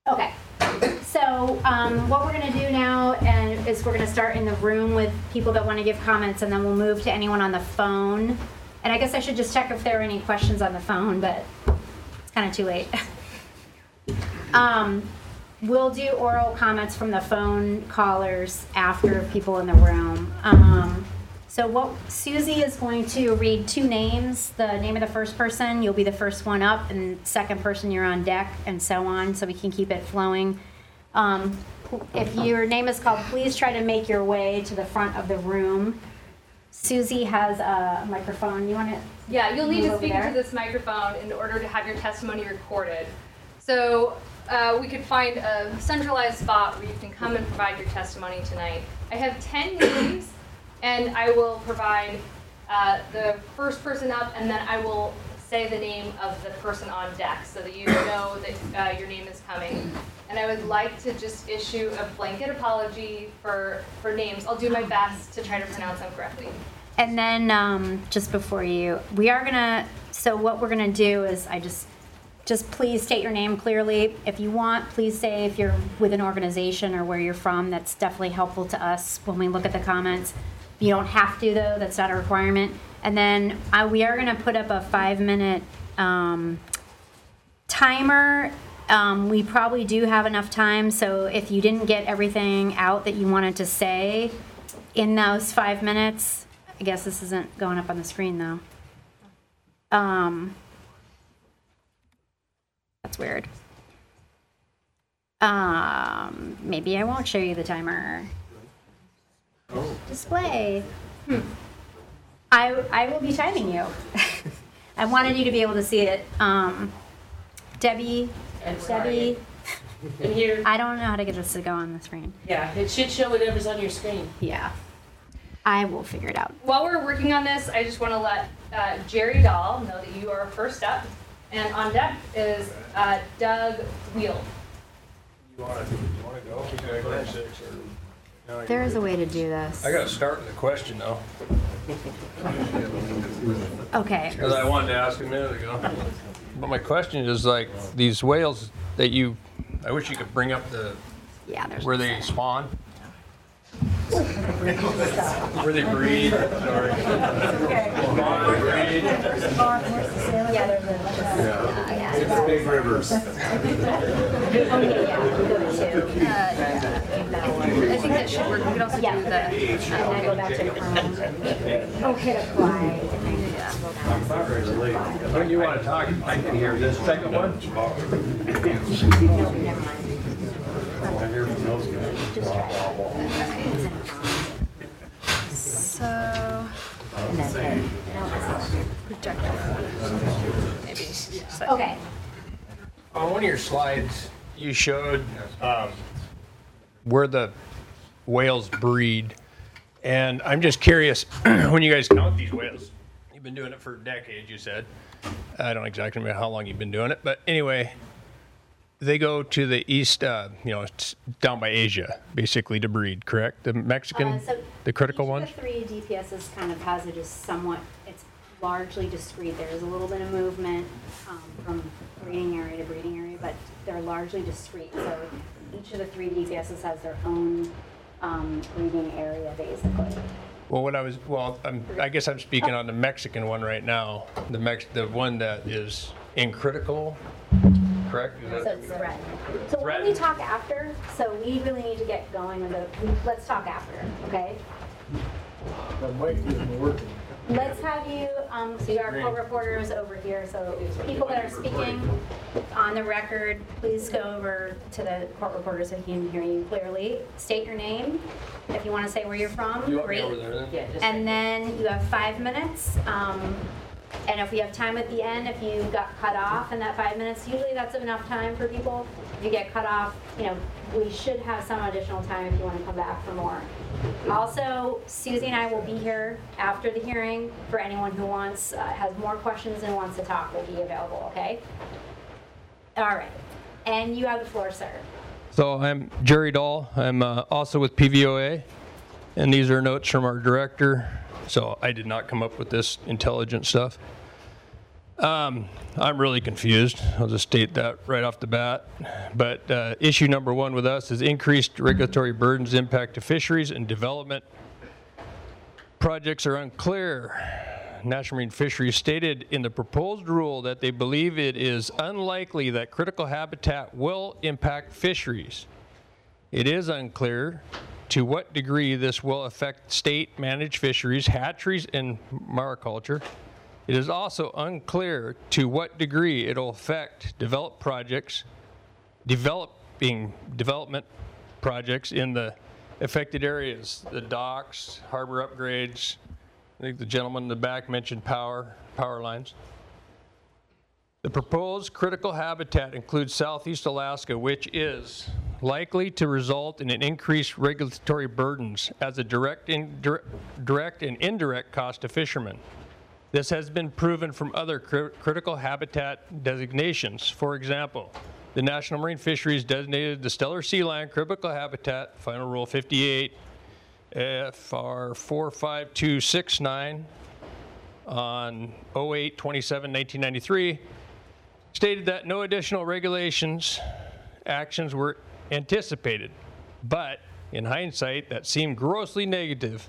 Okay. So what we're going to do now is we're going to start in the room with people that want to give comments, and then we'll move to anyone on the phone. And I guess I should just check if there are any questions on the phone, but it's kind of too late. We'll do oral comments from the phone callers after people in the room. So what Susie is going to read 2 names, the name of the first person, you'll be the first one up, and second person you're on deck, and so on, so we can keep it flowing. If your name is called, please try to make your way to the front of the room. Susie has a microphone. You want to? Yeah, you'll need to speak into this microphone in order to have your testimony recorded. So we could find a centralized spot where you can come and provide your testimony tonight. I have 10 names, and I will provide the first person up, and then I will say the name of the person on deck so that you know that your name is coming. And I would like to just issue a blanket apology for names. I'll do my best to try to pronounce them correctly. And then just before so what we're gonna do is just please state your name clearly. If you want, please say if you're with an organization or where you're from. That's definitely helpful to us when we look at the comments. You don't have to though, that's not a requirement. And then we are gonna put up a 5-minute timer. We probably do have enough time, so if you didn't get everything out that you wanted to say in those 5 minutes, I guess this isn't going up on the screen though. That's weird. Maybe I won't show you the timer. Oh. Display. I will be timing you. I wanted you to be able to see it. Debbie. In here. I don't know how to get this to go on the screen. Yeah, it should show whatever's on your screen. Yeah. I will figure it out. While we're working on this, I just want to let Jerry Dahl know that you are first up. And on deck is Doug Wheel. You want to go? Okay, go ahead. There is a way to do this. I got to start with a question, though. Okay. Because I wanted to ask a minute ago. But my question is, like, these whales that I wish you could bring up where they spawn. Where they breed. Sorry. It's big rivers. I think that should work. We could also do the. And I go back to the room. Okay, apply. When you want to talk, I can hear this second one. So, okay. On one of your slides, you showed where the whales breed. And I'm just curious, when you guys count these whales, you've been doing it for decades, you said. I don't exactly know how long you've been doing it, but anyway, they go to the east, it's down by Asia, basically, to breed, correct? The Mexican, the critical ones? Each of the 3 DPSs kind of has it as it's largely discrete. There is a little bit of movement from breeding area to breeding area, but they're largely discrete. So each of the 3 DPSs has their own breeding area, basically. Well, I guess I'm speaking on the Mexican one right now. The one that is in critical, correct? So it's threatened. So we'll really talk after. So we really need to get going with let's talk after, okay? That mic isn't working. Let's have you, so our co-reporters over here, so people that are speaking on the record, please go over to the court reporter so he can hear you clearly. State your name, if you want to say where you're from, You want me great. over there then? Yeah, just And then you have 5 minutes, and if we have time at the end, if you got cut off in that 5 minutes, usually that's enough time for people. If you get cut off, we should have some additional time if you want to come back for more. Also, Susie and I will be here after the hearing for anyone who has more questions and wants to talk. Will be available, okay? All right. And you have the floor, sir. So I'm Jerry Dahl. I'm also with PVOA, and these are notes from our director. So I did not come up with this intelligent stuff. I'm really confused. I'll just state that right off the bat. But issue number one with us is increased regulatory burdens impact to fisheries and development. Projects are unclear. National Marine Fisheries stated in the proposed rule that they believe it is unlikely that critical habitat will impact fisheries. It is unclear to what degree this will affect state-managed fisheries, hatcheries, and mariculture. It is also unclear to what degree it will affect development projects in the affected areas, the docks, harbor upgrades. I think the gentleman in the back mentioned power lines. The proposed critical habitat includes Southeast Alaska, which is likely to result in an increased regulatory burdens as a direct and indirect cost to fishermen. This has been proven from other critical habitat designations. For example, the National Marine Fisheries designated the Stellar Sea Lion critical habitat, Final Rule 58, FR 45269 on 08/27/1993, stated that no additional actions were anticipated. But in hindsight, that seemed grossly naive,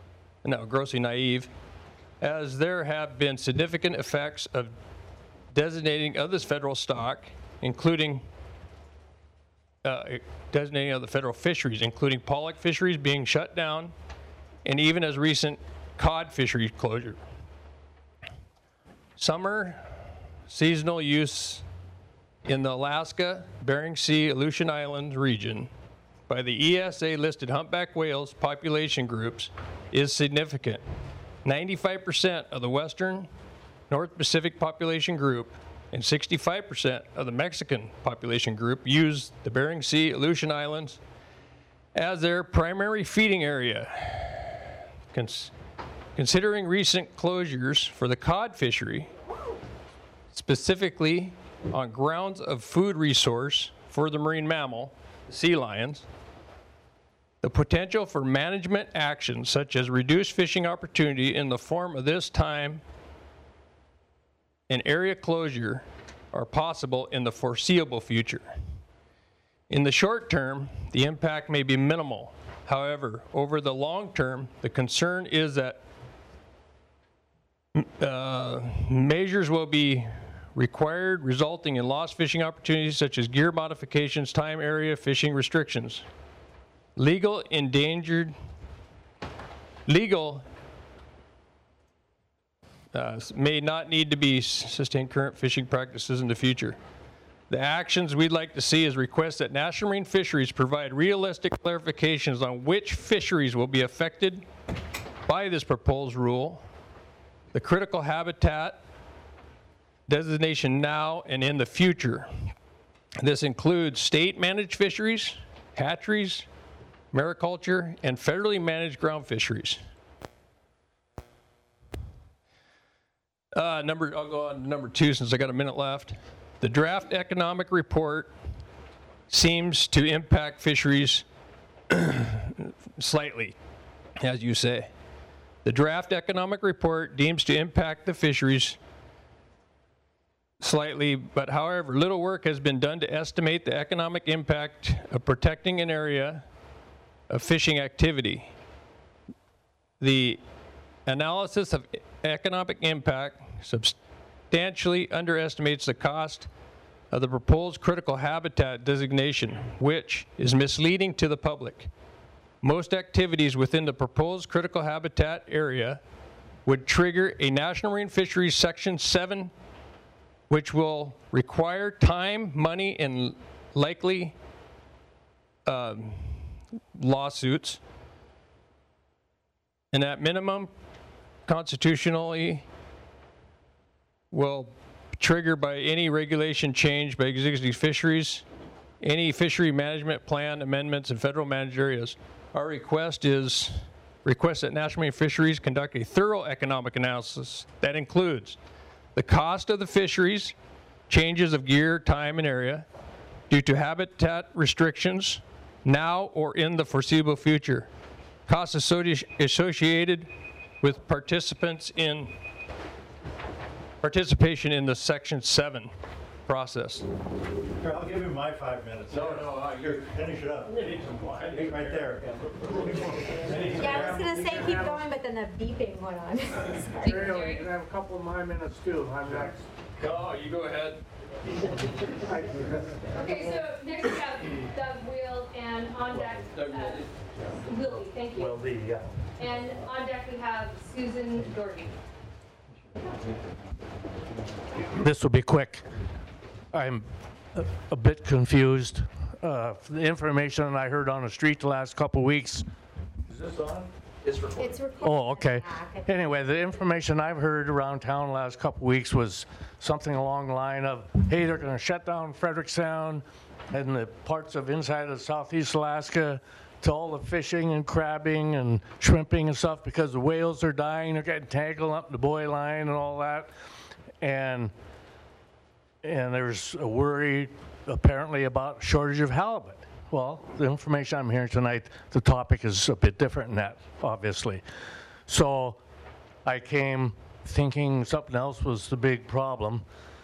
as there have been significant effects of designating of this federal stock, including designating of the federal fisheries, including pollock fisheries being shut down, and even as recent cod fishery closure. Summer seasonal use in the Alaska, Bering Sea, Aleutian Islands region by the ESA listed humpback whales population groups is significant. 95% of the Western North Pacific population group and 65% of the Mexican population group use the Bering Sea, Aleutian Islands as their primary feeding area. Considering recent closures for the cod fishery, specifically on grounds of food resource for the marine mammal, sea lions, the potential for management actions such as reduced fishing opportunity in the form of this time and area closure are possible in the foreseeable future. In the short term, the impact may be minimal. However, over the long term, the concern is that measures will be required, resulting in lost fishing opportunities such as gear modifications, time, area, fishing restrictions. Legal may not need to be sustain current fishing practices in the future. The actions we'd like to see is request that National Marine Fisheries provide realistic clarifications on which fisheries will be affected by this proposed rule, the critical habitat designation now and in the future. This includes state-managed fisheries, hatcheries, mariculture, and federally managed ground fisheries. I'll go on to number 2 since I got a minute left. The draft economic report seems to impact fisheries slightly, as you say. The draft economic report deems to impact the fisheries slightly, but however, little work has been done to estimate the economic impact of protecting an area of fishing activity. The analysis of economic impact substantially underestimates the cost of the proposed critical habitat designation, which is misleading to the public. Most activities within the proposed critical habitat area would trigger a National Marine Fisheries Section 7, which will require time, money, and likely lawsuits. And at minimum, constitutionally, will trigger by any regulation change by existing fisheries, any fishery management plan amendments in federal managed areas. Our request that National Marine Fisheries conduct a thorough economic analysis that includes the cost of the fisheries, changes of gear, time, and area due to habitat restrictions now or in the foreseeable future, costs associated with participating participation in the Section 7 process. Here, I'll give you my 5 minutes. Here, finish it up. Right there. Yeah, I was gonna say keep going, but then the beeping went on. Sorry. Here, you can have a couple of my minutes too. I'm next. Oh, you go ahead. Okay, so next we have Doug Wheel, and on deck, Willie, thank you. Well, yeah. And on deck we have Susan Doherty. This will be quick. I'm a bit confused. The information I heard on the street the last couple weeks. Is this on? It's recorded. Oh, okay. Back. Anyway, the information I've heard around town the last couple weeks was something along the line of, hey, they're going to shut down Frederickstown and the parts of inside of Southeast Alaska to all the fishing and crabbing and shrimping and stuff because the whales are dying. They're getting tangled up in the buoy line and all that. And there's a worry apparently about shortage of halibut. Well, the information I'm hearing tonight, the topic is a bit different than that, obviously. So I came thinking something else was the big problem.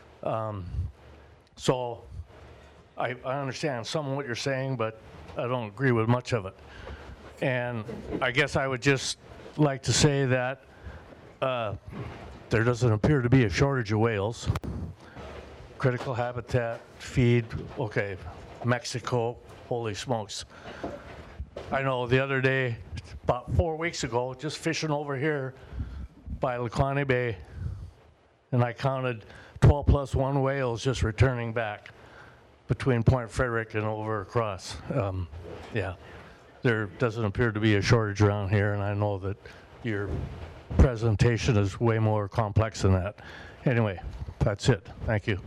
So I understand some of what you're saying, but I don't agree with much of it. And I guess I would just like to say that there doesn't appear to be a shortage of whales. Critical habitat, feed, okay, Mexico, holy smokes. I know the other day, about 4 weeks ago, just fishing over here by Laquani Bay, and I counted 12 plus 1 whales just returning back between Point Frederick and over across. Yeah, there doesn't appear to be a shortage around here, and I know that your presentation is way more complex than that. Anyway, that's it. Thank you.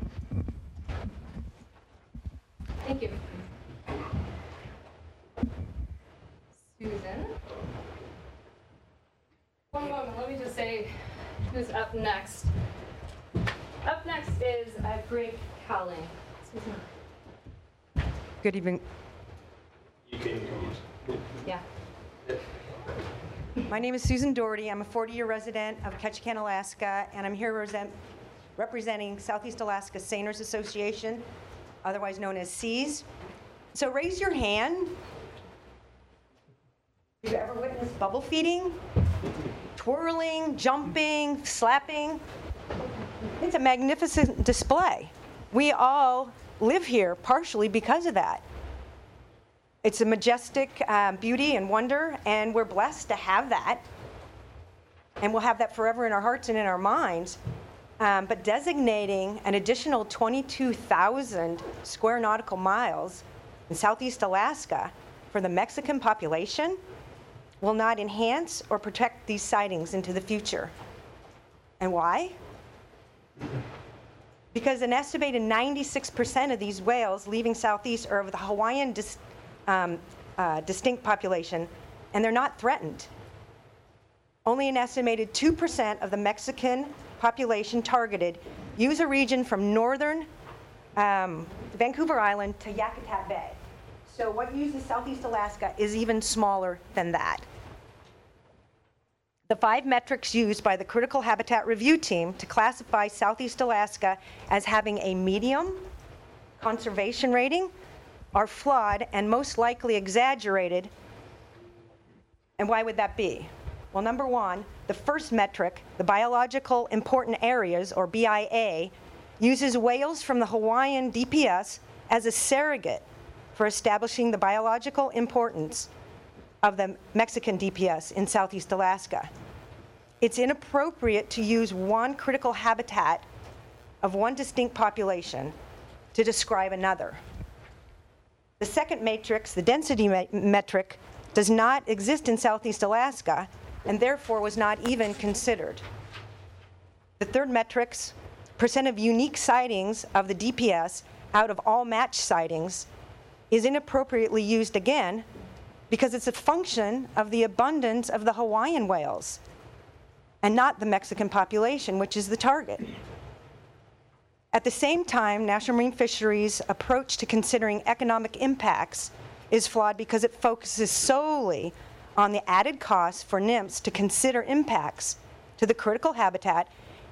Thank you. Susan. One moment, let me just say who's up next. Up next is Greg Cowling. Susan. Good evening. Yeah. My name is Susan Doherty. I'm a 40-year resident of Ketchikan, Alaska, and I'm here representing Southeast Alaska Seiners Association, otherwise known as SEAS. So raise your hand. Have you ever witnessed bubble feeding? Twirling, jumping, slapping? It's a magnificent display. We all live here partially because of that. It's a majestic beauty and wonder, and we're blessed to have that. And we'll have that forever in our hearts and in our minds. But designating an additional 22,000 square nautical miles in Southeast Alaska for the Mexican population will not enhance or protect these sightings into the future. And why? Because an estimated 96% of these whales leaving Southeast are of the Hawaiian distinct population, and they're not threatened. Only an estimated 2% of the Mexican population targeted use a region from northern Vancouver Island to Yakutat Bay. So what uses Southeast Alaska is even smaller than that. The 5 metrics used by the Critical Habitat Review Team to classify Southeast Alaska as having a medium conservation rating are flawed and most likely exaggerated. And why would that be? Well, number one, the first metric, the Biological Important Areas, or BIA, uses whales from the Hawaiian DPS as a surrogate for establishing the biological importance of the Mexican DPS in Southeast Alaska. It's inappropriate to use one critical habitat of one distinct population to describe another. The second matrix, the density metric, does not exist in Southeast Alaska and therefore was not even considered. The third metrics, percent of unique sightings of the DPS out of all match sightings, is inappropriately used again because it's a function of the abundance of the Hawaiian whales and not the Mexican population, which is the target. At the same time, National Marine Fisheries' approach to considering economic impacts is flawed because it focuses solely on the added cost for NMFS to consider impacts to the critical habitat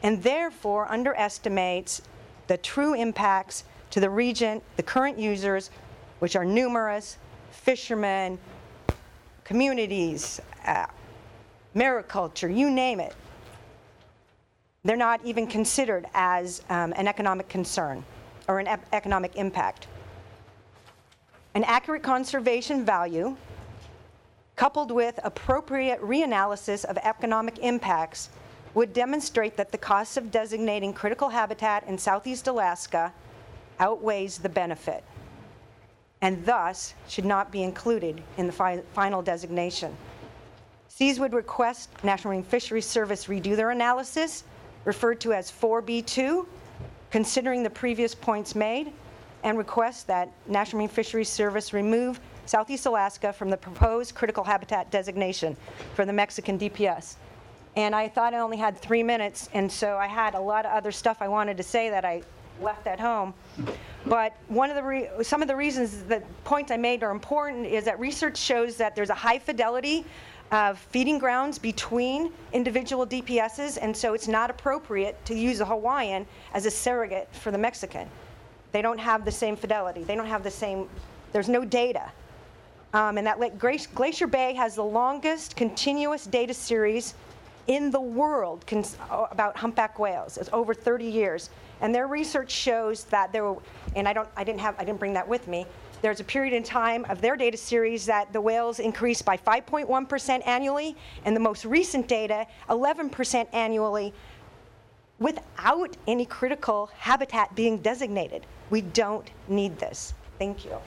and therefore underestimates the true impacts to the region, the current users, which are numerous, fishermen, communities, mariculture, you name it. They're not even considered as an economic concern or an economic impact. An accurate conservation value, coupled with appropriate reanalysis of economic impacts, would demonstrate that the cost of designating critical habitat in Southeast Alaska outweighs the benefit, and thus should not be included in the final designation. SEAS would request National Marine Fisheries Service redo their analysis, referred to as 4B2, considering the previous points made, and request that National Marine Fisheries Service remove Southeast Alaska from the proposed critical habitat designation for the Mexican DPS. And I thought I only had 3 minutes, and so I had a lot of other stuff I wanted to say that I left at home. But some of the reasons that points I made are important is that research shows that there's a high fidelity of feeding grounds between individual DPSs, and so it's not appropriate to use a Hawaiian as a surrogate for the Mexican. They don't have the same fidelity. They don't have the same, there's no data. And that Glacier Bay has the longest continuous data series in the world about humpback whales. It's over 30 years. And their research shows that there were, and I didn't bring that with me, there's a period in time of their data series that the whales increased by 5.1% annually, and the most recent data, 11% annually, without any critical habitat being designated. We don't need this. Thank you.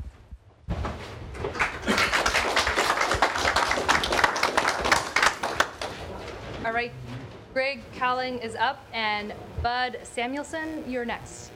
All right, Greg Cowling is up, and Bud Samuelson, you're next.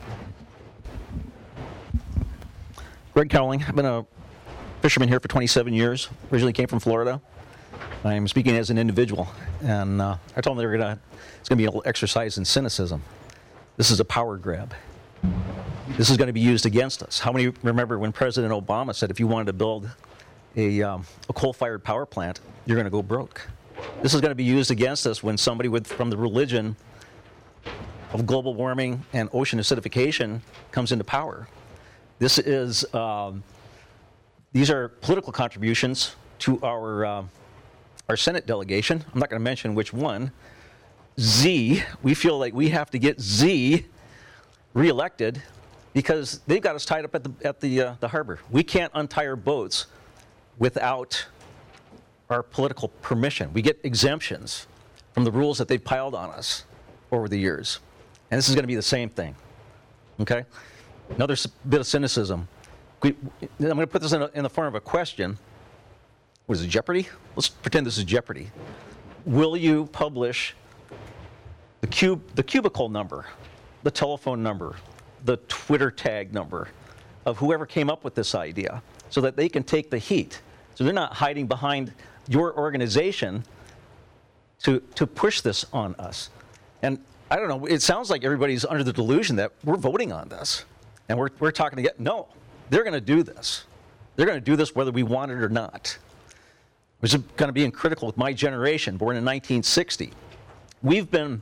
Greg Cowling. I've been a fisherman here for 27 years. Originally came from Florida. I'm speaking as an individual, and I told them it's going to be a little exercise in cynicism. This is a power grab. This is going to be used against us. How many remember when President Obama said if you wanted to build a coal-fired power plant, you're going to go broke? This is going to be used against us when somebody from the religion of global warming and ocean acidification comes into power. This is, these are political contributions to our Senate delegation. I'm not going to mention which one. Z, we feel like we have to get Z reelected because they've got us tied up at the harbor. We can't untie our boats without our political permission. We get exemptions from the rules that they've piled on us over the years. And this is going to be the same thing, okay? Another bit of cynicism. I'm going to put this in the form of a question. What is it, Jeopardy? Let's pretend this is Jeopardy. Will you publish the cubicle number, the telephone number, the Twitter tag number of whoever came up with this idea so that they can take the heat? So they're not hiding behind your organization to push this on us. And I don't know, it sounds like everybody's under the delusion that we're voting on this. And we're talking to get, no, they're going to do this. They're going to do this whether we want it or not. Which is going to be critical with my generation, born in 1960. We've been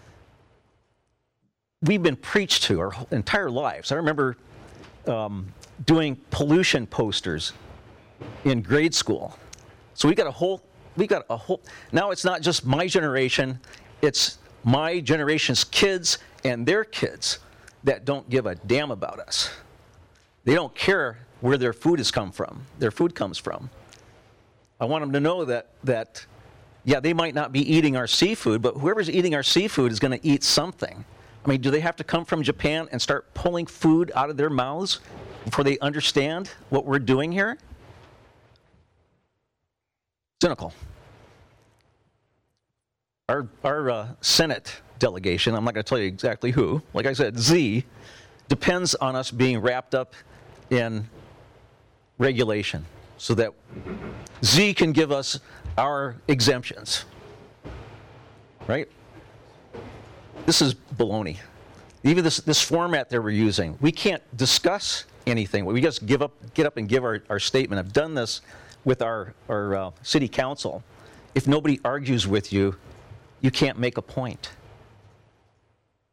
preached to our entire lives. I remember doing pollution posters in grade school. So we got a whole, now it's not just my generation, it's my generation's kids and their kids that don't give a damn about us. They don't care where their food comes from. I want them to know that yeah, they might not be eating our seafood, but whoever's eating our seafood is going to eat something. I mean, do they have to come from Japan and start pulling food out of their mouths before they understand what we're doing here? Cynical. Our Senate delegation, I'm not going to tell you exactly who, like I said, Z, depends on us being wrapped up in regulation so that Z can give us our exemptions, right? This is baloney. Even this format that we're using, we can't discuss anything. We just get up and give our statement. I've done this with our city council. If nobody argues with you, you can't make a point.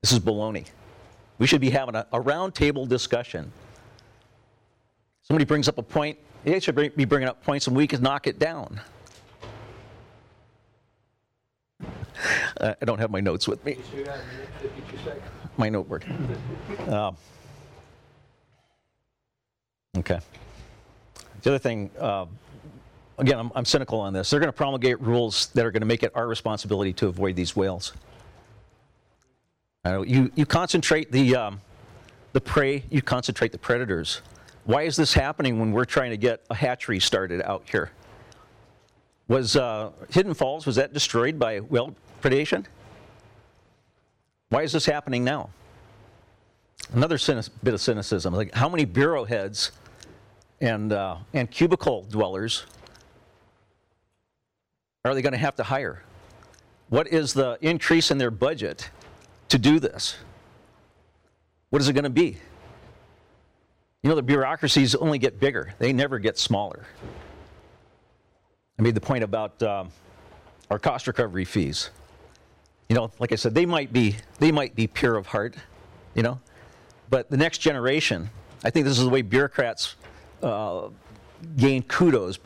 This is baloney. We should be having a round table discussion. Somebody brings up a point, they should be bringing up points and we can knock it down. I don't have my notes with me. My notebook. Okay. The other thing, again, I'm cynical on this. They're going to promulgate rules that are going to make it our responsibility to avoid these whales. You concentrate the prey, you concentrate the predators. Why is this happening when we're trying to get a hatchery started out here? Was Hidden Falls, was that destroyed by whale predation? Why is this happening now? Another bit of cynicism, like how many bureau heads and cubicle dwellers are they going to have to hire? What is the increase in their budget to do this? What is it going to be? You know, the bureaucracies only get bigger. They never get smaller. I made the point about our cost recovery fees. You know, like I said, they might be pure of heart, you know, but the next generation, I think this is the way bureaucrats gain kudos.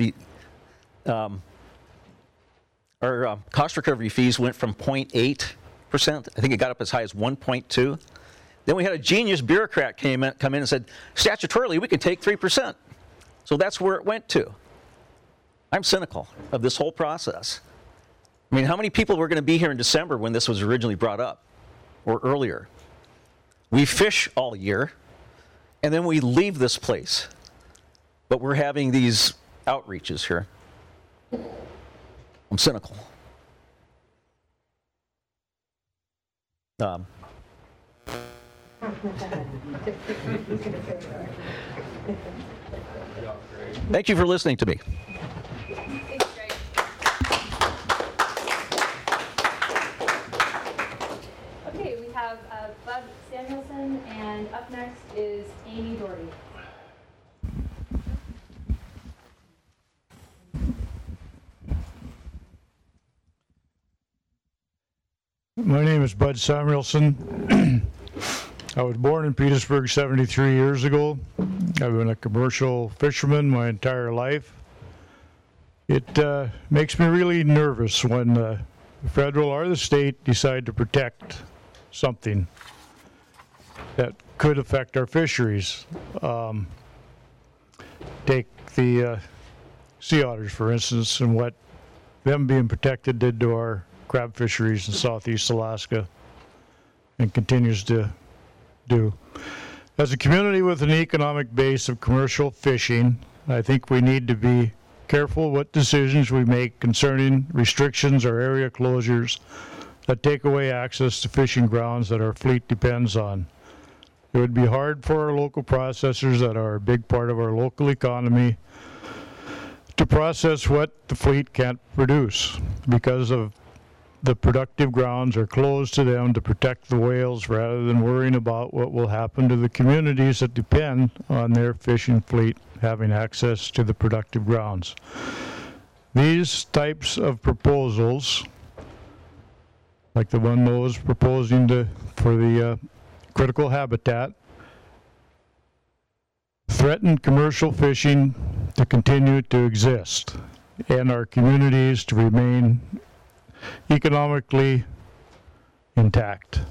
Our cost recovery fees went from 0.8%. I think it got up as high as 1.2. Then we had a genius bureaucrat come in and said, statutorily, we can take 3%. So that's where it went to. I'm cynical of this whole process. I mean, how many people were going to be here in December when this was originally brought up, or earlier? We fish all year, and then we leave this place. But we're having these outreaches here. I'm cynical. Thank you for listening to me. Thanks, Greg. Okay, we have Bud Samuelson, and up next is Amy Doherty. My name is Bud Samuelson. I was born in Petersburg 73 years ago. I've been a commercial fisherman my entire life. It makes me really nervous when the federal or the state decide to protect something that could affect our fisheries. Take the sea otters, for instance, and what them being protected did to our crab fisheries in Southeast Alaska and continues to do. As a community with an economic base of commercial fishing, I think we need to be careful what decisions we make concerning restrictions or area closures that take away access to fishing grounds that our fleet depends on. It would be hard for our local processors that are a big part of our local economy to process what the fleet can't produce because of the productive grounds are closed to them to protect the whales rather than worrying about what will happen to the communities that depend on their fishing fleet having access to the productive grounds. These types of proposals, like the one Noah's proposing for the critical habitat, threaten commercial fishing to continue to exist and our communities to remain economically intact.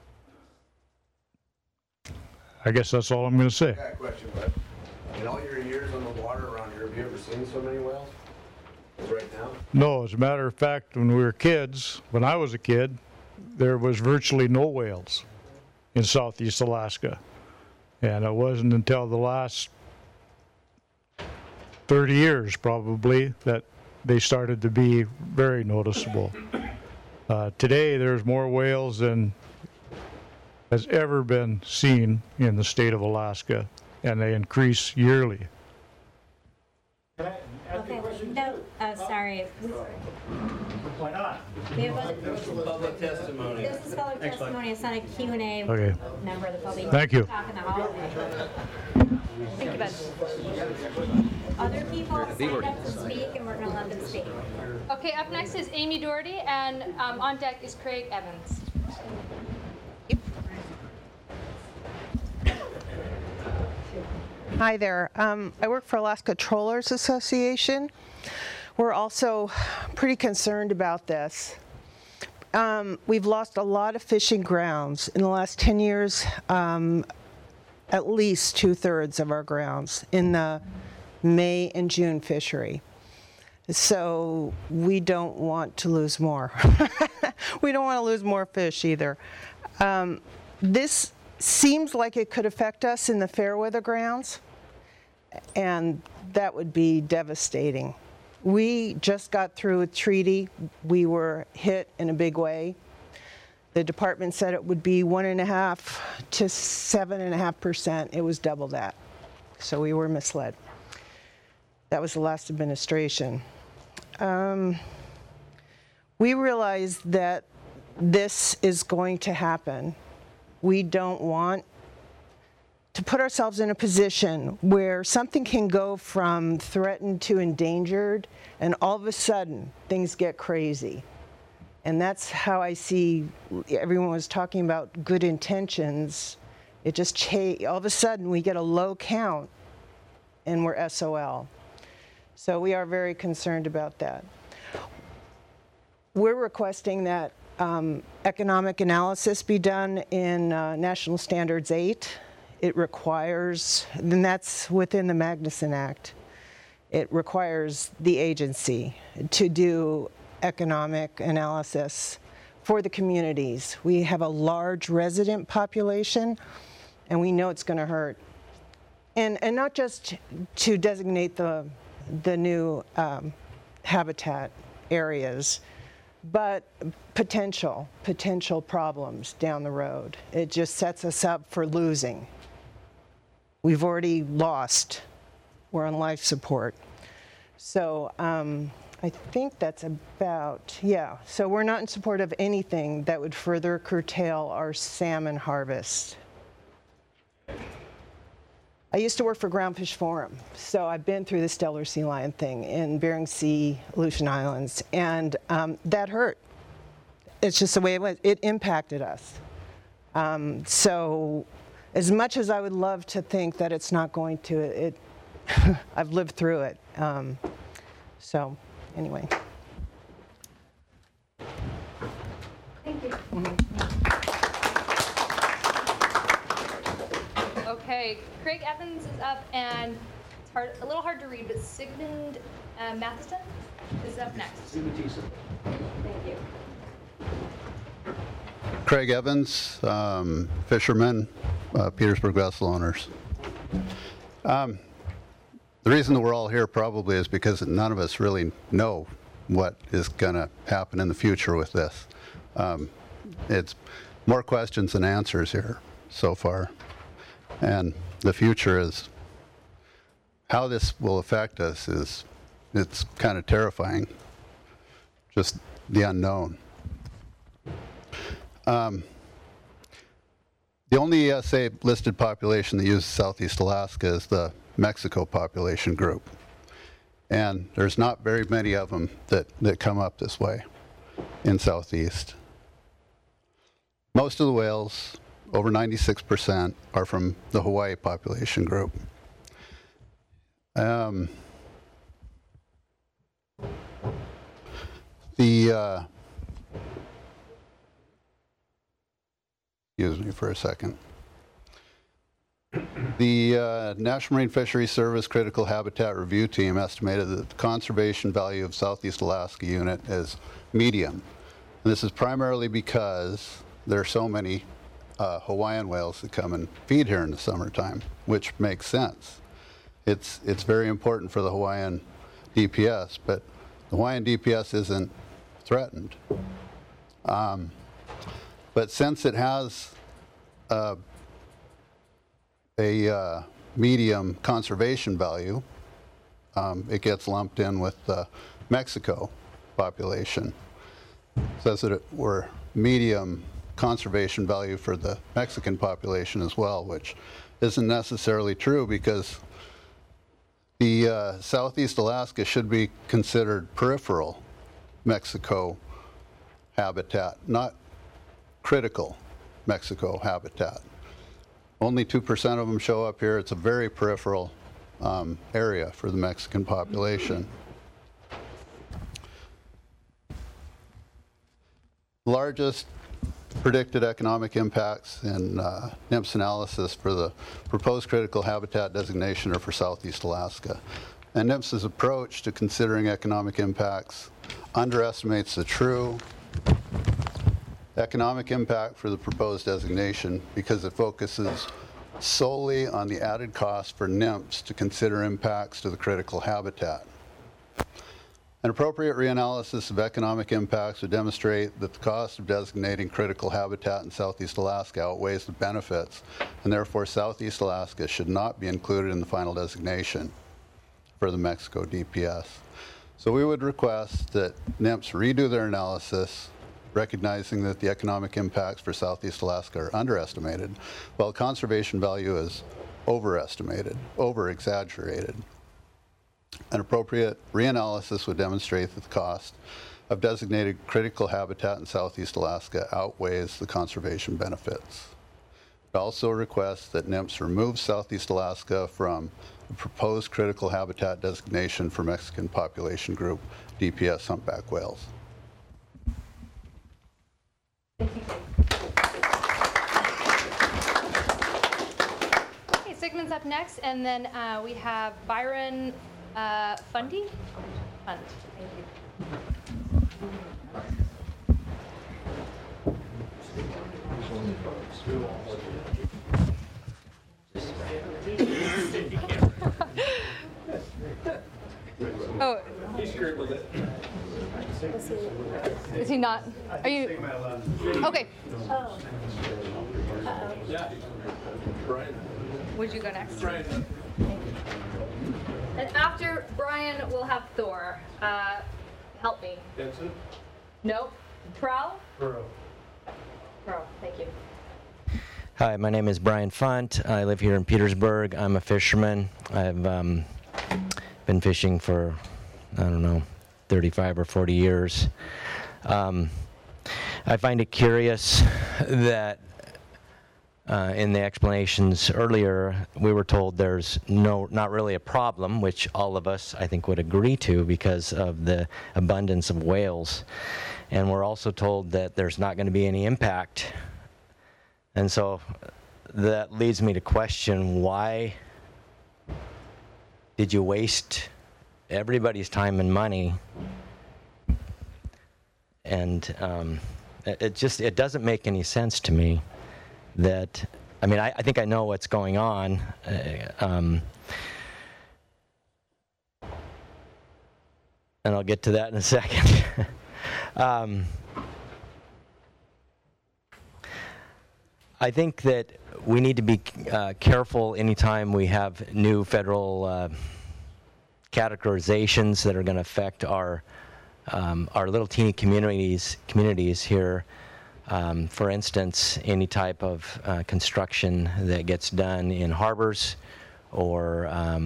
I guess that's all I'm going to say. I got a question, but in all your years on the water around here, have you ever seen so many whales as right now? No, as a matter of fact, when we were kids, when I was a kid, there was virtually no whales in Southeast Alaska. And it wasn't until the last 30 years probably that they started to be very noticeable. Today there's more whales than has ever been seen in the state of Alaska, and they increase yearly. Okay, no, sorry. Why not? This is public testimony. This is public testimony, it's not a Q&A Okay. member of the public. Thank you. Talk in the hallway. Thank you, Bud. Other people signed up to speak, and we're gonna let them speak. Okay, up next is Amy Doherty, and on deck is Craig Evans. Hi there. I work for Alaska Trollers Association. We're also pretty concerned about this. We've lost a lot of fishing grounds. In the last 10 years, at least 2/3 of our grounds in the May and June fishery. So we don't want to lose more. We don't want to lose more fish either. This seems like it could affect us in the Fairweather grounds, and that would be devastating. We just got through a treaty. We were hit in a big way. The department said it would be 1.5% to 7.5%. It was double that. So we were misled. That was the last administration. We realized that this is going to happen. We don't want to put ourselves in a position where something can go from threatened to endangered, and all of a sudden things get crazy. And that's how I see, everyone was talking about good intentions. It just all of a sudden we get a low count and we're SOL. So we are very concerned about that. We're requesting that economic analysis be done in National Standards 8. It requires, and that's within the Magnuson Act, it requires the agency to do economic analysis for the communities. We have a large resident population, and we know it's going to hurt. And not just to designate the new habitat areas, but potential problems down the road. It just sets us up for losing. We've already lost. We're on life support. So I think that's about, yeah. So we're not in support of anything that would further curtail our salmon harvest. I used to work for Groundfish Forum, so I've been through the Stellar sea lion thing in Bering Sea, Aleutian Islands, and that hurt. It's just the way it was. It impacted us. So as much as I would love to think that it's not going to, I've lived through it. So anyway. Thank you. Okay, Craig Evans is up, and it's a little hard to read, but Sigmund Matheson is up next. Thank you. Craig Evans, fisherman, Petersburg vessel owners. The reason that we're all here probably is because none of us really know what is going to happen in the future with this. It's more questions than answers here so far. And the future is, how this will affect us it's kind of terrifying, just the unknown. The only ESA listed population that uses Southeast Alaska is the Mexico population group. And there's not very many of them that come up this way in Southeast. Most of the whales, over 96%, are from the Hawaii population group. Excuse me for a second. The National Marine Fisheries Service Critical Habitat Review Team estimated that the conservation value of Southeast Alaska unit is medium. And this is primarily because there are so many Hawaiian whales that come and feed here in the summertime, which makes sense. It's very important for the Hawaiian DPS, but the Hawaiian DPS isn't threatened. But since it has a medium conservation value, it gets lumped in with the Mexico population. It says that we're medium conservation value for the Mexican population as well, which isn't necessarily true because the Southeast Alaska should be considered peripheral Mexico habitat, not critical Mexico habitat. Only 2% of them show up here. It's a very peripheral area for the Mexican population. Largest predicted economic impacts in NIMS analysis for the proposed critical habitat designation are for Southeast Alaska. And NIMS's approach to considering economic impacts underestimates the true economic impact for the proposed designation because it focuses solely on the added cost for NIMS to consider impacts to the critical habitat. An appropriate reanalysis of economic impacts would demonstrate that the cost of designating critical habitat in Southeast Alaska outweighs the benefits, and therefore Southeast Alaska should not be included in the final designation for the Mexico DPS. So we would request that NIMS redo their analysis, recognizing that the economic impacts for Southeast Alaska are underestimated, while conservation value is overestimated, over-exaggerated. An appropriate reanalysis would demonstrate that the cost of designated critical habitat in Southeast Alaska outweighs the conservation benefits. It also requests that NIMS remove Southeast Alaska from the proposed critical habitat designation for Mexican population group DPS humpback whales. Okay, Sigmund's up next, and then we have Byron Fundy? Fund. Thank you. Oh. He scribbled it. Is he not? Are you? Okay. Oh. Yeah. Brian. Would you go next? Brian. And after Brian, we'll have Thor. Help me. Benson? Nope. Prowl? Burrow. Prowl. Thank you. Hi, my name is Brian Funt. I live here in Petersburg. I'm a fisherman. I've been fishing for, I don't know, 35 or 40 years. I find it curious that in the explanations earlier, we were told there's not really a problem, which all of us, I think, would agree to because of the abundance of whales. And we're also told that there's not going to be any impact. And so that leads me to question, why did you waste everybody's time and money? And it doesn't make any sense to me that, I mean, I think I know what's going on. And I'll get to that in a second. I think that we need to be careful anytime we have new federal categorizations that are going to affect our little teeny communities here. For instance, any type of construction that gets done in harbors, or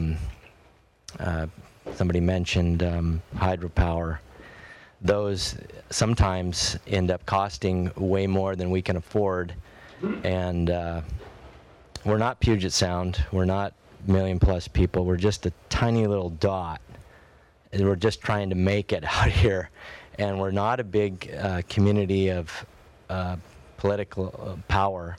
somebody mentioned hydropower. Those sometimes end up costing way more than we can afford. And we're not Puget Sound. We're not million-plus people. We're just a tiny little dot. And we're just trying to make it out here. And we're not a big community of political power.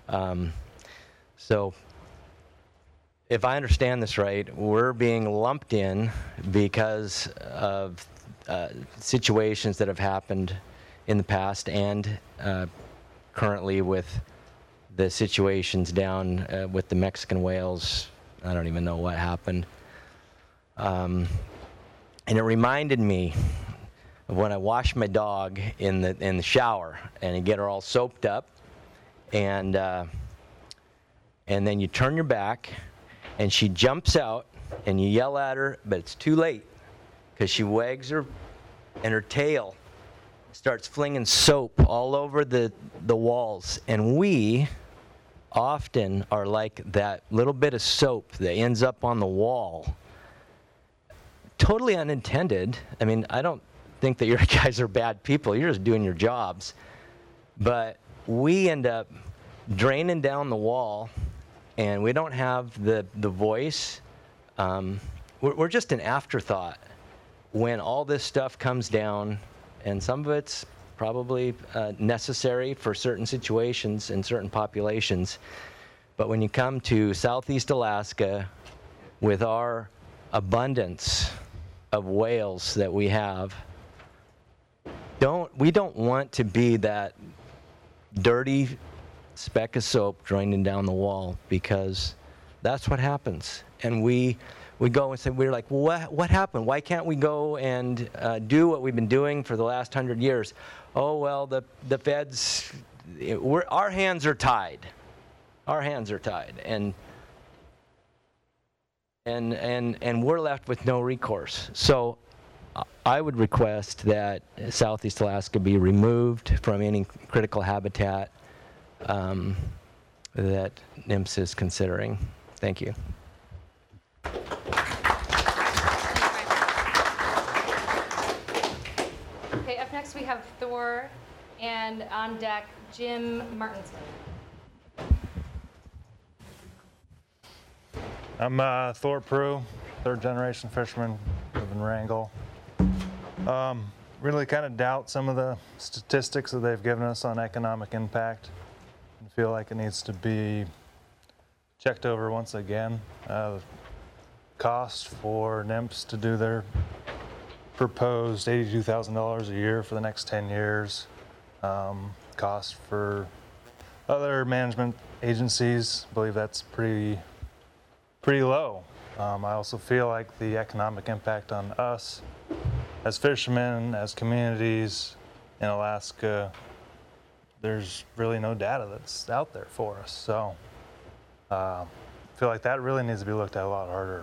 So if I understand this right, we're being lumped in because of situations that have happened in the past and currently with the situations down with the Mexican whales. I don't even know what happened. And it reminded me of when I wash my dog in the shower and you get her all soaped up, and then you turn your back and she jumps out and you yell at her, but it's too late because she wags her and her tail starts flinging soap all over the walls. And we often are like that little bit of soap that ends up on the wall. Totally unintended. I mean, I don't think that your guys are bad people. You're just doing your jobs. But we end up draining down the wall and we don't have the voice. We're just an afterthought when all this stuff comes down, and some of it's probably necessary for certain situations and certain populations. But when you come to Southeast Alaska with our abundance of whales that we have, we don't want to be that dirty speck of soap draining down the wall, because that's what happens. And we go and say, we're like, well, what happened? Why can't we go and do what we've been doing for the last 100 years? Oh, well, the feds, our hands are tied. Our hands are tied. And we're left with no recourse. So I would request that Southeast Alaska be removed from any critical habitat that NMFS is considering. Thank you. Okay, up next we have Thor, and on deck, Jim Martinson. I'm Thor Prue, third generation fisherman, live in Wrangell. Really kind of doubt some of the statistics that they've given us on economic impact. I feel like it needs to be checked over once again. Cost for NMFS to do their proposed $82,000 a year for the next 10 years. Cost for other management agencies, I believe that's pretty low. I also feel like the economic impact on us as fishermen, as communities in Alaska, there's really no data that's out there for us. So I feel like that really needs to be looked at a lot harder.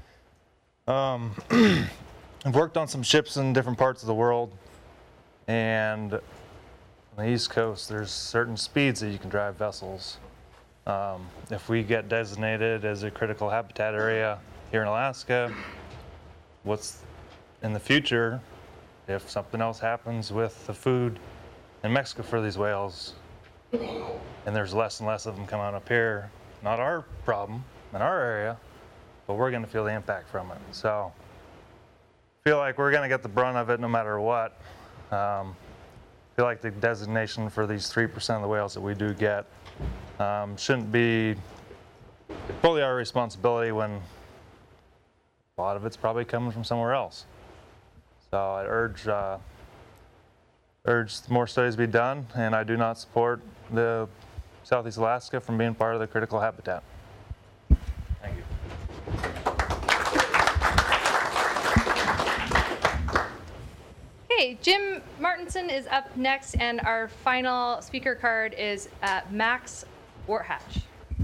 I've worked on some ships in different parts of the world, and on the East Coast, there's certain speeds that you can drive vessels. If we get designated as a critical habitat area here in Alaska, what's in the future if something else happens with the food in Mexico for these whales, and there's less and less of them coming up here? Not our problem in our area, but we're going to feel the impact from it. So I feel like we're going to get the brunt of it no matter what. I feel like the designation for these 3% of the whales that we do get shouldn't be fully our responsibility when a lot of it's probably coming from somewhere else. So I urge more studies be done, and I do not support the Southeast Alaska from being part of the critical habitat. Thank you. Okay, Jim Martinson is up next, and our final speaker card is Max Warthatch.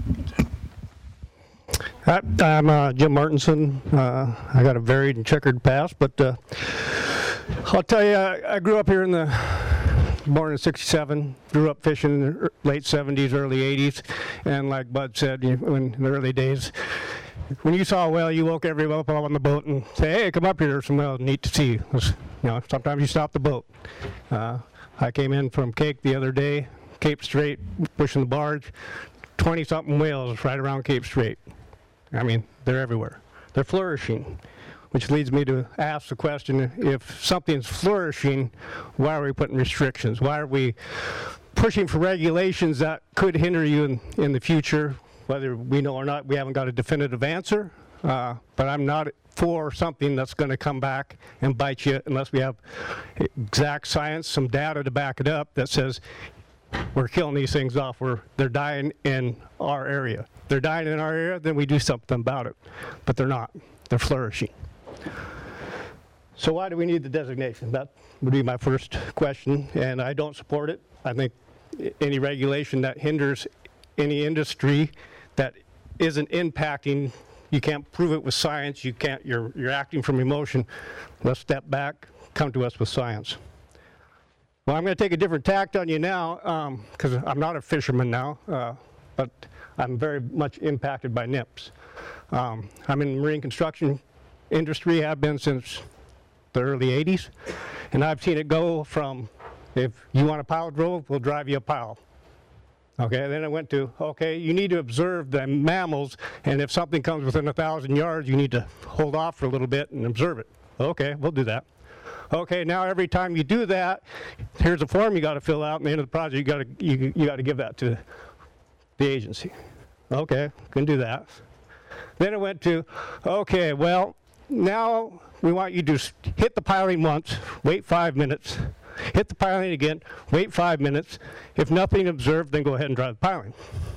I'm Jim Martinson. I got a varied and checkered past, but I'll tell you, I grew up here born in '67, grew up fishing in the late '70s, early '80s, and like Bud said, in the early days, when you saw a whale, you woke everyone up on the boat and say, "Hey, come up here, there's some whales, neat to see." Sometimes you stop the boat. I came in from Cape the other day, Cape Strait, pushing the barge, 20-something whales right around Cape Strait. I mean, they're everywhere. They're flourishing, which leads me to ask the question, if something's flourishing, why are we putting restrictions? Why are we pushing for regulations that could hinder you in the future? Whether we know or not, we haven't got a definitive answer, but I'm not for something that's going to come back and bite you unless we have exact science, some data to back it up that says we're killing these things off, they're dying in our area. If they're dying in our area, then we do something about it, but they're not. They're flourishing. So why do we need the designation? That would be my first question, and I don't support it. I think any regulation that hinders any industry that isn't impacting, you can't prove it with science, you're acting from emotion. Let's step back, come to us with science. Well, I'm going to take a different tact on you now, because I'm not a fisherman now, but I'm very much impacted by NMFS. I'm in the marine construction industry, have been since the early '80s, and I've seen it go from, if you want a pile drove, we'll drive you a pile. Okay, then it went to, okay, you need to observe the mammals, and if something comes within 1,000 yards, you need to hold off for a little bit and observe it. Okay, we'll do that. Okay, now every time you do that, here's a form you got to fill out, and at the end of the project, you got to give that to the agency. Okay, can do that. Then it went to, okay, well, now we want you to hit the piling once, wait 5 minutes, hit the piling again, wait 5 minutes. If nothing observed, then go ahead and drive the piling.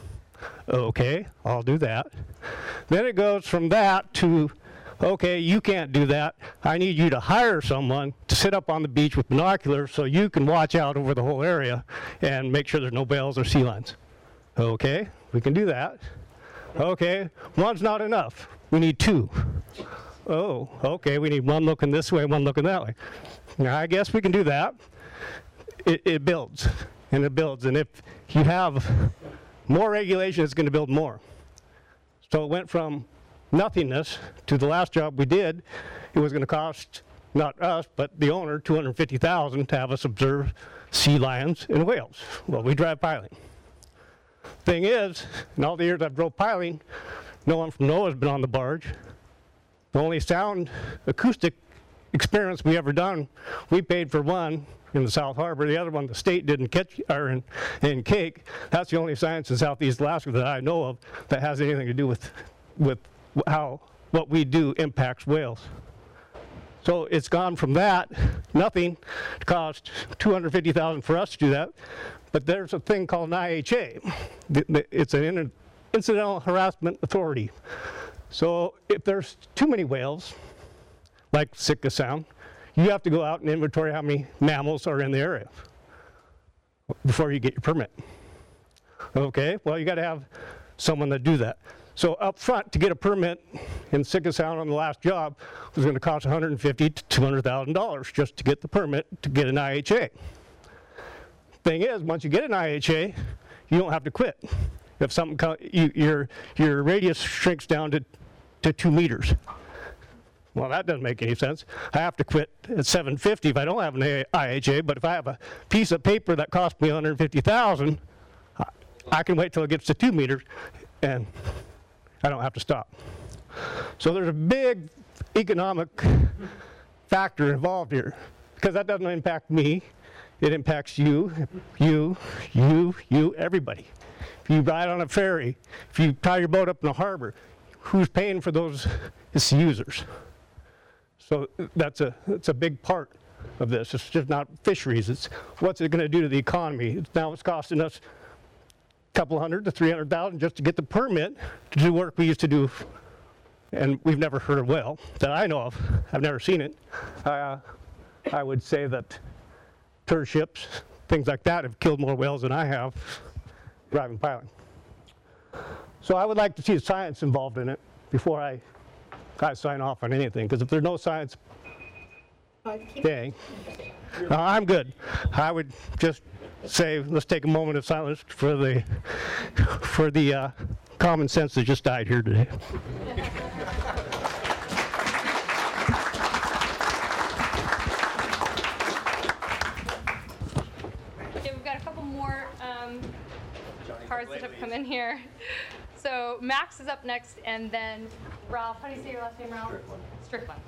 Okay, I'll do that. Then it goes from that to, okay, you can't do that. I need you to hire someone to sit up on the beach with binoculars so you can watch out over the whole area and make sure there's no whales or sea lions. Okay, we can do that. Okay, one's not enough. We need two. Oh, okay, we need one looking this way, one looking that way. Now, I guess we can do that. It builds, and it builds. And if you have more regulation, it's going to build more. So it went from nothingness to the last job we did. It was going to cost, not us, but the owner, $250,000 to have us observe sea lions and whales. Well, we drive piling. Thing is, in all the years I've drove piling, no one from NOAA has been on the barge. The only sound acoustic experience we ever done, we paid for one in the South Harbor. The other one, the state didn't catch, or in Cake. That's the only science in Southeast Alaska that I know of that has anything to do with how what we do impacts whales. So it's gone from that, nothing, to cost $250,000 for us to do that. But there's a thing called an IHA. It's an Incidental Harassment Authority. So if there's too many whales, like Sitka Sound, you have to go out and inventory how many mammals are in the area before you get your permit. Okay, well, you got to have someone that do that. So up front, to get a permit in Sitka Sound on the last job was going to cost $150,000 to $200,000 just to get the permit to get an IHA. Thing is, once you get an IHA, you don't have to quit. If something your radius shrinks down to 2 meters. Well, that doesn't make any sense. I have to quit at 750 if I don't have an IHA, but if I have a piece of paper that costs me $150,000, I can wait till it gets to 2 meters and I don't have to stop. So there's a big economic factor involved here because that doesn't impact me. It impacts you, everybody. If you ride on a ferry, if you tie your boat up in the harbor, who's paying for those? It's the users. So that's a big part of this. It's just not fisheries. It's what's it going to do to the economy. Now it's costing us a couple hundred to $300,000 just to get the permit to do work we used to do, and we've never heard of whale that I know of. I've never seen it. I would say that tour ships, things like that, have killed more whales than I have driving piling. So I would like to see the science involved in it before I sign off on anything, because if there's no science, dang. No, I'm good. I would just say let's take a moment of silence for the common sense that just died here today. Okay, we've got a couple more cards that have come in here. So Max is up next, and then Ralph. How do you say your last name, Ralph? Strickland.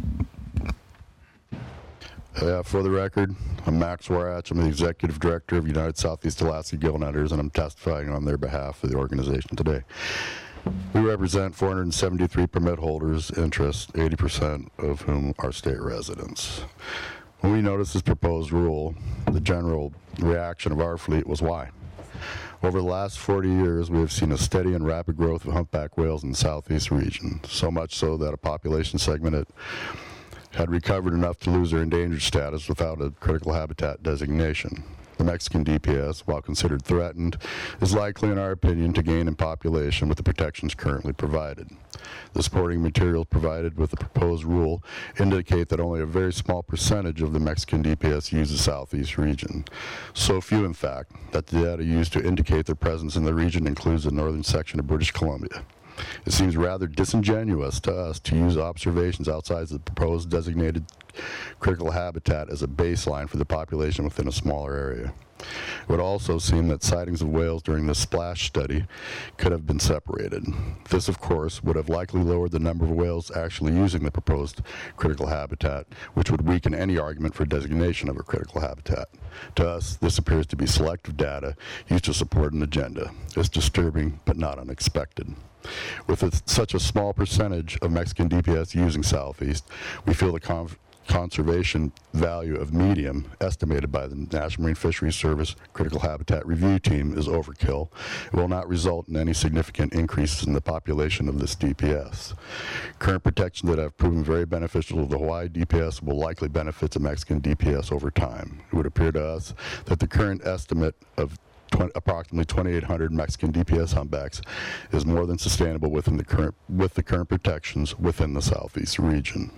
For the record, I'm Max Warach. I'm the Executive Director of United Southeast Alaska Gill Netters, and I'm testifying on their behalf for the organization today. We represent 473 permit holders' interests, 80% of whom are state residents. When we noticed this proposed rule, the general reaction of our fleet was why? Over the last 40 years, we have seen a steady and rapid growth of humpback whales in the southeast region, so much so that a population segment had recovered enough to lose their endangered status without a critical habitat designation. The Mexican DPS, while considered threatened, is likely, in our opinion, to gain in population with the protections currently provided. The supporting materials provided with the proposed rule indicate that only a very small percentage of the Mexican DPS use the southeast region. So few, in fact, that the data used to indicate their presence in the region includes the northern section of British Columbia. It seems rather disingenuous to us to use observations outside the proposed designated critical habitat as a baseline for the population within a smaller area. It would also seem that sightings of whales during the splash study could have been separated. This, of course, would have likely lowered the number of whales actually using the proposed critical habitat, which would weaken any argument for designation of a critical habitat. To us, this appears to be selective data used to support an agenda. It's disturbing, but not unexpected. With such a small percentage of Mexican DPS using Southeast, we feel the conservation value of medium estimated by the National Marine Fisheries Service Critical Habitat Review Team is overkill. It will not result in any significant increases in the population of this DPS. Current protections that have proven very beneficial to the Hawaii DPS will likely benefit the Mexican DPS over time. It would appear to us that the current estimate of approximately 2,800 Mexican DPS humpbacks is more than sustainable with the current protections within the Southeast region.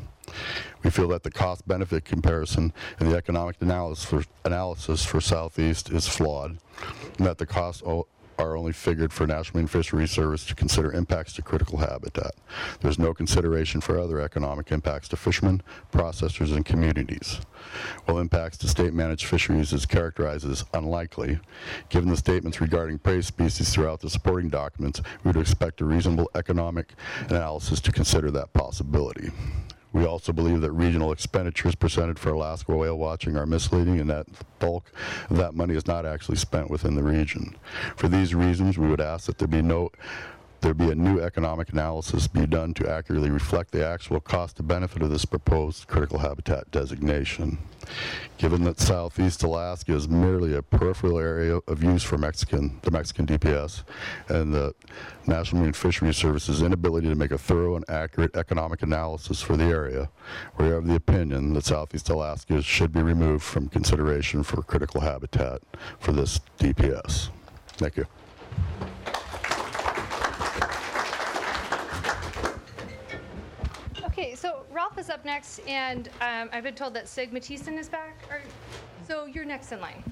We feel that the cost-benefit comparison and the economic analysis for Southeast is flawed, and that the costs are only figured for National Marine Fisheries Service to consider impacts to critical habitat. There's no consideration for other economic impacts to fishermen, processors, and communities. While impacts to state-managed fisheries is characterized as unlikely, given the statements regarding prey species throughout the supporting documents, we would expect a reasonable economic analysis to consider that possibility. We also believe that regional expenditures presented for Alaska whale watching are misleading and that the bulk of that money is not actually spent within the region. For these reasons, we would ask that there be a new economic analysis be done to accurately reflect the actual cost to benefit of this proposed critical habitat designation. Given that Southeast Alaska is merely a peripheral area of use for the Mexican DPS, and the National Marine Fisheries Service's inability to make a thorough and accurate economic analysis for the area, we are of the opinion that Southeast Alaska should be removed from consideration for critical habitat for this DPS. Thank you. Okay, so Ralph is up next, and I've been told that Sig Mathieson is back. So you're next in line.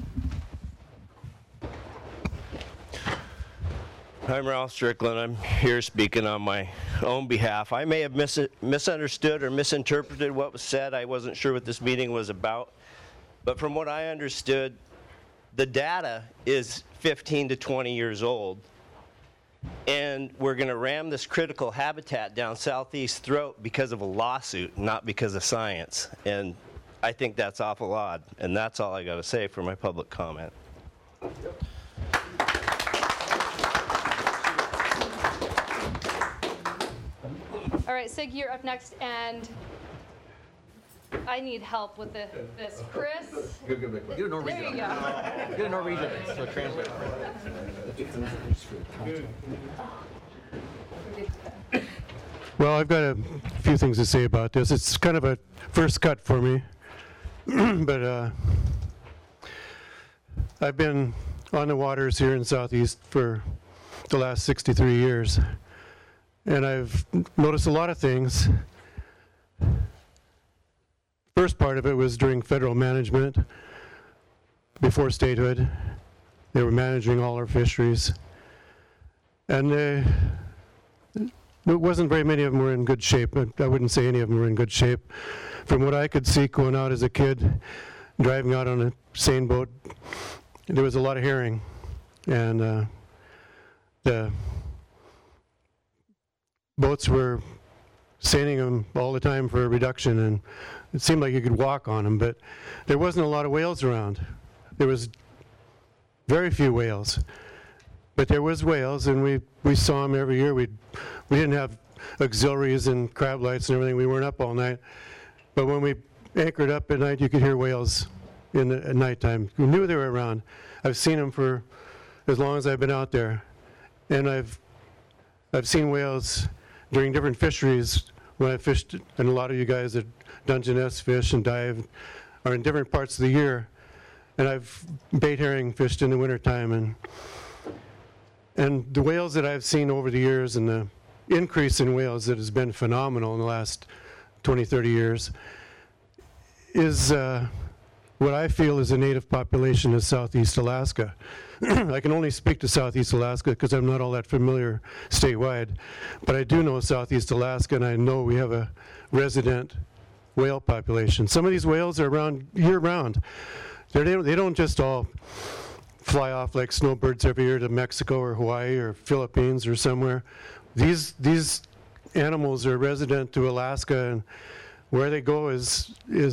I'm Ralph Strickland. I'm here speaking on my own behalf. I may have misunderstood or misinterpreted what was said. I wasn't sure what this meeting was about. But from what I understood, the data is 15 to 20 years old. And we're going to ram this critical habitat down Southeast's throat because of a lawsuit, not because of science. And I think that's awful odd. And that's all I got to say for my public comment. All right, Sig, you're up next, and I need help with this. Chris? Get a Norwegian. There you go. Get a Norwegian so it translates. Well, I've got a few things to say about this. It's kind of a first cut for me, but I've been on the waters here in Southeast for the last 63 years, and I've noticed a lot of things. First part of it was during federal management, before statehood. They were managing all our fisheries, and there wasn't very many of them were in good shape. I wouldn't say any of them were in good shape. From what I could see going out as a kid, driving out on a seine boat, there was a lot of herring, and the boats were seining them all the time for a reduction, and it seemed like you could walk on them, but there wasn't a lot of whales around. There was very few whales, but there was whales, and we saw them every year. We didn't have auxiliaries and crab lights and everything. We weren't up all night, but when we anchored up at night, you could hear whales at nighttime. We knew they were around. I've seen them for as long as I've been out there, and I've seen whales during different fisheries when I fished, and a lot of you guys that Dungeness fish and dive are in different parts of the year, and I've bait herring fished in the wintertime, and the whales that I've seen over the years and the increase in whales that has been phenomenal in the last 20, 30 years is what I feel is a native population of Southeast Alaska. I can only speak to Southeast Alaska because I'm not all that familiar statewide, but I do know Southeast Alaska, and I know we have a resident whale population. Some of these whales are around year-round. They don't just all fly off like snowbirds every year to Mexico or Hawaii or Philippines or somewhere. These animals are resident to Alaska, and where they go is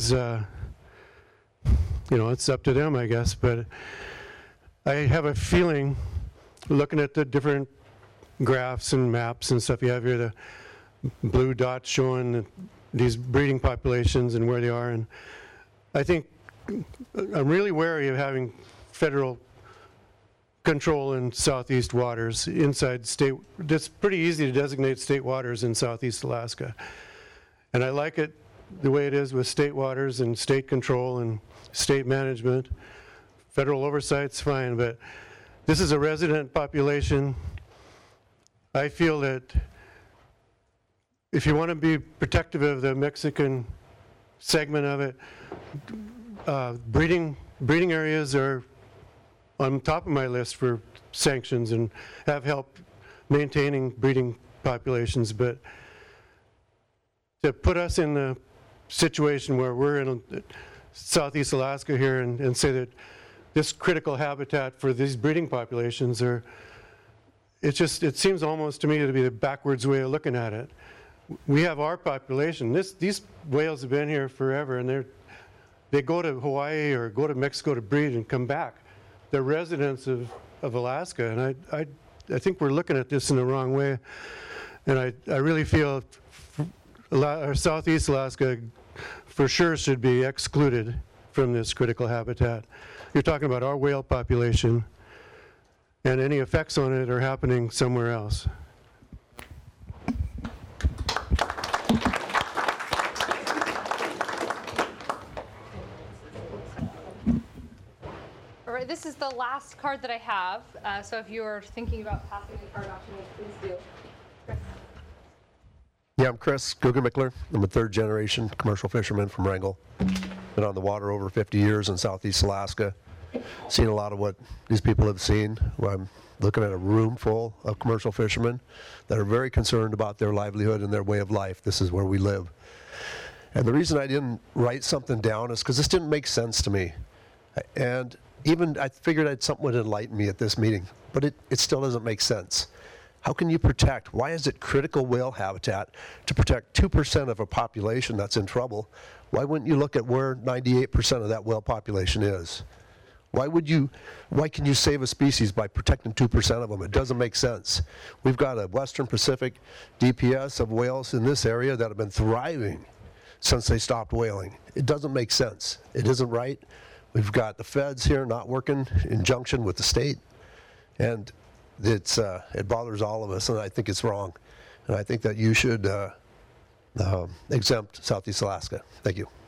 it's up to them, I guess. But I have a feeling, looking at the different graphs and maps and stuff you have here, the blue dots showing these breeding populations and where they are, and I think I'm really wary of having federal control in southeast waters inside state. It's pretty easy to designate state waters in southeast Alaska, and I like it the way it is with state waters and state control and state management. Federal oversight's fine, but this is a resident population. I feel that if you want to be protective of the Mexican segment of it, breeding areas are on top of my list for sanctions and have helped maintaining breeding populations. But to put us in the situation where we're in southeast Alaska here and say that this critical habitat for these breeding populations it seems almost to me to be the backwards way of looking at it. We have our population. These whales have been here forever, and they go to Hawaii or go to Mexico to breed and come back. They're residents of Alaska, and I think we're looking at this in the wrong way. And I really feel Southeast Alaska for sure should be excluded from this critical habitat. You're talking about our whale population, and any effects on it are happening somewhere else. All right, this is the last card that I have. So if you're thinking about passing the card off to me, please do. Chris. Yeah, I'm Chris Guggenmickler. I'm a third-generation commercial fisherman from Wrangell. Been on the water over 50 years in southeast Alaska. Seen a lot of what these people have seen. I'm looking at a room full of commercial fishermen that are very concerned about their livelihood and their way of life. This is where we live. And the reason I didn't write something down is because this didn't make sense to me. And even I figured something would enlighten me at this meeting, but it still doesn't make sense. How can you protect? Why is it critical whale habitat to protect 2% of a population that's in trouble? Why wouldn't you look at where 98% of that whale population is? Why can you save a species by protecting 2% of them? It doesn't make sense. We've got a Western Pacific DPS of whales in this area that have been thriving since they stopped whaling. It doesn't make sense. It isn't right. We've got the feds here not working in junction with the state, and it bothers all of us, and I think it's wrong. And I think that you should exempt Southeast Alaska. Thank you.